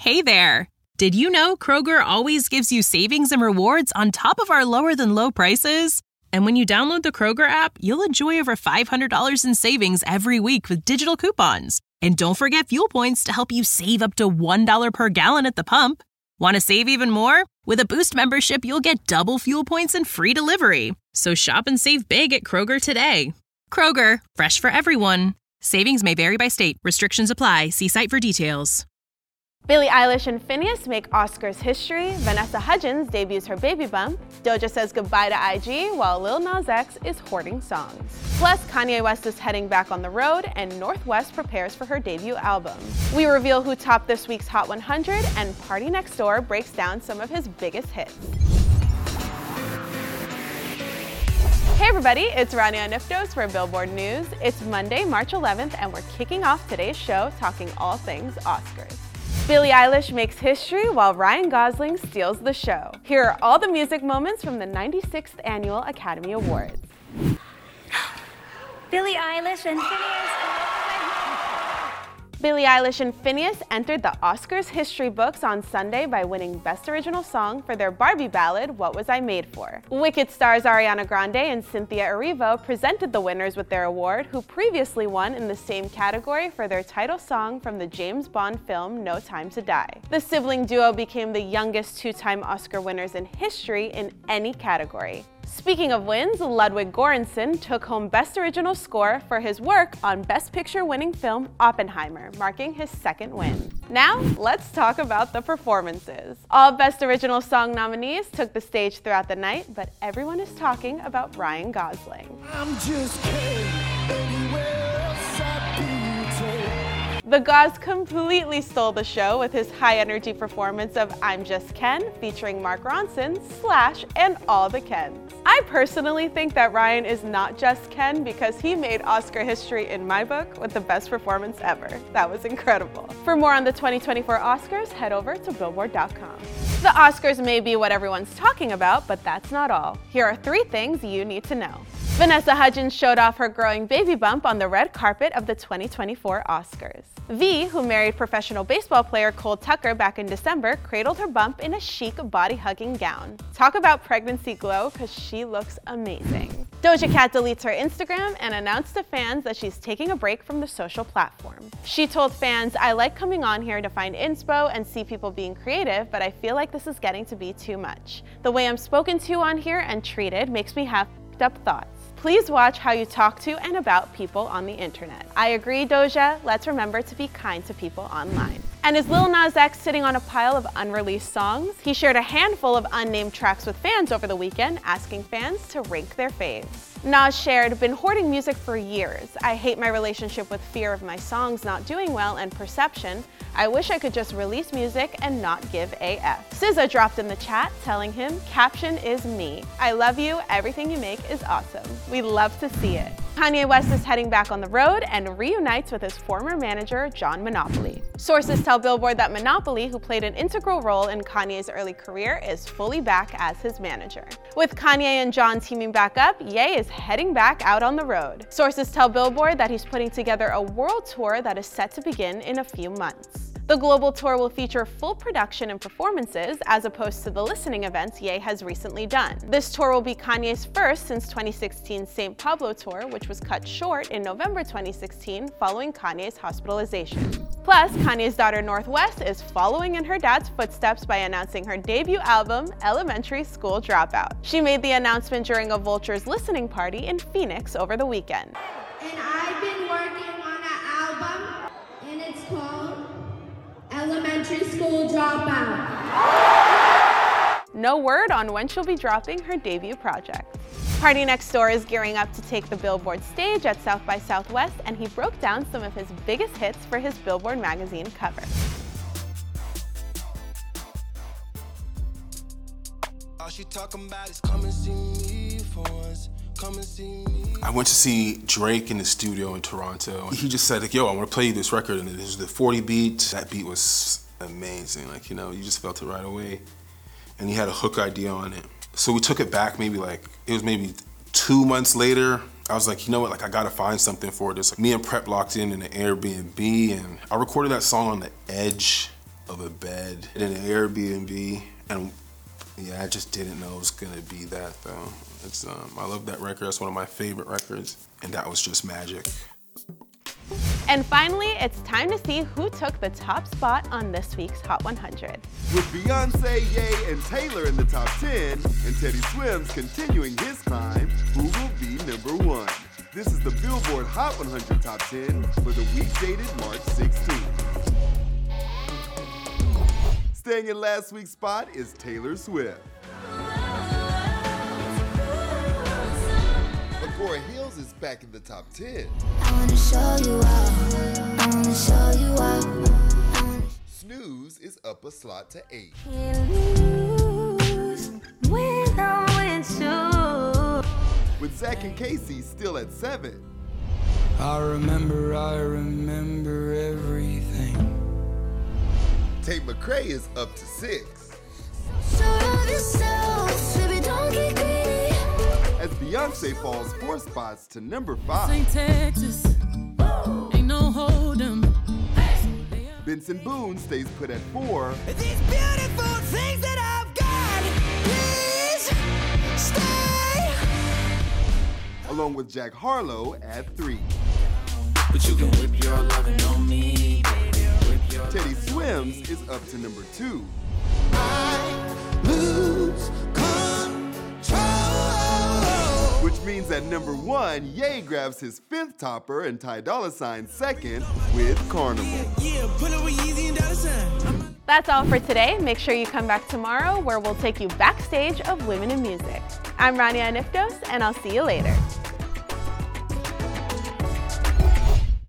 Hey there! Did you know Kroger always gives you savings and rewards on top of our lower-than-low prices? And when you download the Kroger app, you'll enjoy over $500 in savings every week with digital coupons. And don't forget fuel points to help you save up to $1 per gallon at the pump. Want to save even more? With a Boost membership, you'll get double fuel points and free delivery. So shop and save big at Kroger today. Kroger, fresh for everyone. Savings may vary by state. Restrictions apply. See site for details. Billie Eilish and Finneas make Oscars history. Vanessa Hudgens debuts her baby bump. Doja says goodbye to IG, while Lil Nas X is hoarding songs. Plus, Kanye West is heading back on the road, and North West prepares for her debut album. We reveal who topped this week's Hot 100, and Party Next Door breaks down some of his biggest hits. Hey everybody, it's Rania Niftos for Billboard News. It's Monday, March 11th, and we're kicking off today's show talking all things Oscars. Billie Eilish makes history while Ryan Gosling steals the show. Here are all the music moments from the 96th Annual Academy Awards. Billie Eilish and Finneas. Billie Eilish and Finneas entered the Oscars history books on Sunday by winning Best Original Song for their Barbie ballad, What Was I Made For? Wicked stars Ariana Grande and Cynthia Erivo presented the winners with their award, who previously won in the same category for their title song from the James Bond film No Time to Die. The sibling duo became the youngest two-time Oscar winners in history in any category. Speaking of wins, Ludwig Göransson took home Best Original Score for his work on Best Picture-winning film Oppenheimer, marking his second win. Now, let's talk about the performances. All Best Original Song nominees took the stage throughout the night, but everyone is talking about Ryan Gosling. I'm just kidding. Anywhere else I'd be. The Goz completely stole the show with his high-energy performance of I'm Just Ken, featuring Mark Ronson, Slash, and all the Kens. I personally think that Ryan is not just Ken because he made Oscar history in my book with the best performance ever. That was incredible. For more on the 2024 Oscars, head over to Billboard.com. The Oscars may be what everyone's talking about, but that's not all. Here are 3 things you need to know. Vanessa Hudgens showed off her growing baby bump on the red carpet of the 2024 Oscars. V, who married professional baseball player Cole Tucker back in December, cradled her bump in a chic body-hugging gown. Talk about pregnancy glow, because she looks amazing. Doja Cat deletes her Instagram and announced to fans that she's taking a break from the social platform. She told fans, I like coming on here to find inspo and see people being creative, but I feel like this is getting to be too much. The way I'm spoken to on here and treated makes me have up thoughts. Please watch how you talk to and about people on the internet. I agree, Doja. Let's remember to be kind to people online. And is Lil Nas X sitting on a pile of unreleased songs? He shared a handful of unnamed tracks with fans over the weekend, asking fans to rank their faves. Nas shared, been hoarding music for years. I hate my relationship with fear of my songs not doing well and perception. I wish I could just release music and not give AF. SZA dropped in the chat telling him, caption is me. I love you, everything you make is awesome. We love to see it. Kanye West is heading back on the road and reunites with his former manager, John Monopoly. Sources tell Billboard that Monopoly, who played an integral role in Kanye's early career, is fully back as his manager. With Kanye and John teaming back up, Ye is heading back out on the road. Sources tell Billboard that he's putting together a world tour that is set to begin in a few months. The global tour will feature full production and performances as opposed to the listening events Ye has recently done. This tour will be Kanye's first since 2016's St. Pablo tour, which was cut short in November 2016 following Kanye's hospitalization. Plus, Kanye's daughter North West is following in her dad's footsteps by announcing her debut album, Elementary School Dropout. She made the announcement during a Vultures listening party in Phoenix over the weekend. And I've been working on an album, and it's called Elementary School Dropout. No word on when she'll be dropping her debut project. Party Next Door is gearing up to take the Billboard stage at South by Southwest, and he broke down some of his biggest hits for his Billboard magazine cover. All she talking about is come and see me for once. Come and see me. I went to see Drake in the studio in Toronto. He just said, like, yo, I want to play you this record, and it was the 40 beat. That beat was amazing. Like, you know, you just felt it right away. And he had a hook idea on it. So we took it back maybe 2 months later. I was like, you know what, like I gotta find something for this. Me and Prep locked in an Airbnb, and I recorded that song on the edge of a bed in an Airbnb, and yeah, I just didn't know it was gonna be that though. It's I love that record. It's one of my favorite records, and that was just magic. And finally, it's time to see who took the top spot on this week's Hot 100. With Beyonce, Ye, and Taylor in the top 10, and Teddy Swims continuing his climb, who will be number 1? This is the Billboard Hot 100 Top 10 for the week dated March 16th. Staying in last week's spot is Taylor Swift. Laura Hills is back in the top 10. I wanna show you out. I wanna show you out. Snooze is up a slot to 8. Can't lose when I'm with you. With Zach and Casey still at 7. I remember everything. Tate McRae is up to 6. Show of yourself, baby, don't get greedy. As Beyonce falls 4 spots to number 5. St. Texas, ain't no hold 'em. Benson Boone stays put at 4. These beautiful things that I've got, please stay. Along with Jack Harlow at 3. But you can whip your lovin' on me, baby. Teddy Swims is up to number 2. I lose control. Which means at number 1, Ye grabs his 5th topper and Ty Dolla $ign 2nd with Carnival. Yeah, pull up with Yeezy and Dollar $ign. That's all for today. Make sure you come back tomorrow where we'll take you backstage of Women in Music. I'm Rania Niftos, and I'll see you later.